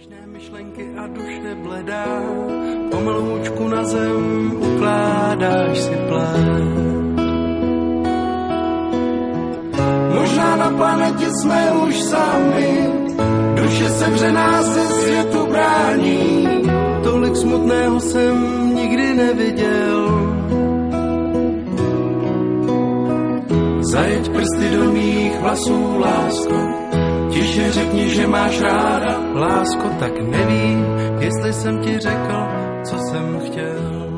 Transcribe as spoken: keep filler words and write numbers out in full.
Myšlenky a duše bledá, pomaloučku na zem ukládáš si plét. Možná na planetě jsme už sami, duše sevřená se světu brání. Tolik smutného jsem nikdy neviděl. Zajeď prsty do mých vlasů, lásko, tiše řekni, že máš ráda, lásko, tak nevím, jestli jsem ti řekl, co jsem chtěl.